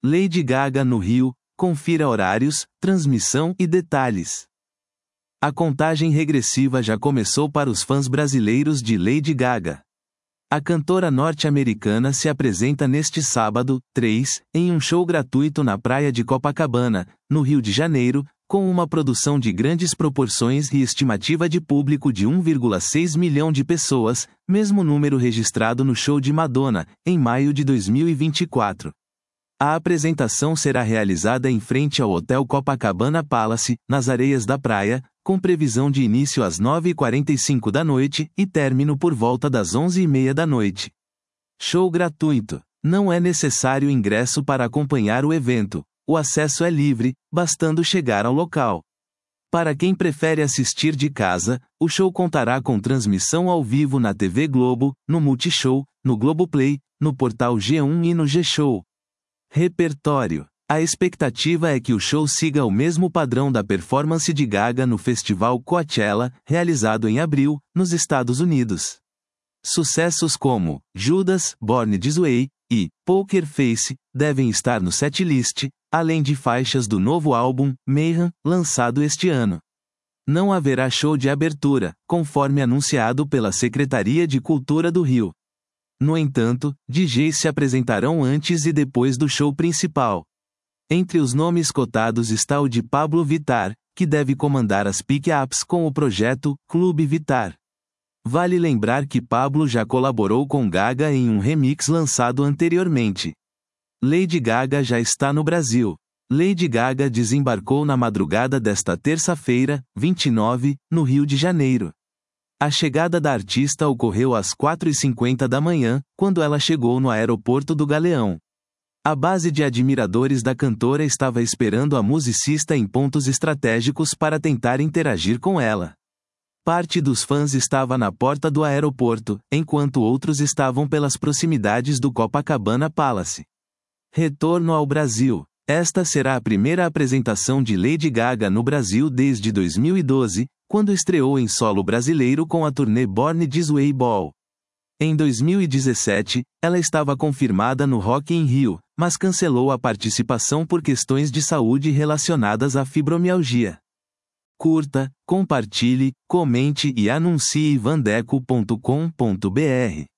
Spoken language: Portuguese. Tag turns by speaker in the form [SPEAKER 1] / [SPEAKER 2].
[SPEAKER 1] Lady Gaga no Rio, confira horários, transmissão e detalhes. A contagem regressiva já começou para os fãs brasileiros de Lady Gaga. A cantora norte-americana se apresenta neste sábado, 3, em um show gratuito na praia de Copacabana, no Rio de Janeiro, com uma produção de grandes proporções e estimativa de público de 1,6 milhão de pessoas, mesmo número registrado no show de Madonna, em maio de 2024. A apresentação será realizada em frente ao Hotel Copacabana Palace, nas areias da praia, com previsão de início às 9h45 da noite e término por volta das 11h30 da noite. Show gratuito. Não é necessário ingresso para acompanhar o evento. O acesso é livre, bastando chegar ao local. Para quem prefere assistir de casa, o show contará com transmissão ao vivo na TV Globo, no Multishow, no Globoplay, no portal G1 e no G-Show. Repertório. A expectativa é que o show siga o mesmo padrão da performance de Gaga no Festival Coachella, realizado em abril, nos Estados Unidos. Sucessos como Judas, Born This Way e Poker Face devem estar no setlist, além de faixas do novo álbum, Mayhem, lançado este ano. Não haverá show de abertura, conforme anunciado pela Secretaria de Cultura do Rio. No entanto, DJs se apresentarão antes e depois do show principal. Entre os nomes cotados está o de Pablo Vittar, que deve comandar as pick-ups com o projeto Clube Vittar. Vale lembrar que Pablo já colaborou com Gaga em um remix lançado anteriormente. Lady Gaga já está no Brasil. Lady Gaga desembarcou na madrugada desta terça-feira, 29, no Rio de Janeiro. A chegada da artista ocorreu às 4h50 da manhã, quando ela chegou no aeroporto do Galeão. A base de admiradores da cantora estava esperando a musicista em pontos estratégicos para tentar interagir com ela. Parte dos fãs estava na porta do aeroporto, enquanto outros estavam pelas proximidades do Copacabana Palace. Retorno ao Brasil. Esta será a primeira apresentação de Lady Gaga no Brasil desde 2012, quando estreou em solo brasileiro com a turnê Born This Way Ball. Em 2017, ela estava confirmada no Rock in Rio, mas cancelou a participação por questões de saúde relacionadas à fibromialgia. Curta, compartilhe, comente e anuncie vandeco.com.br.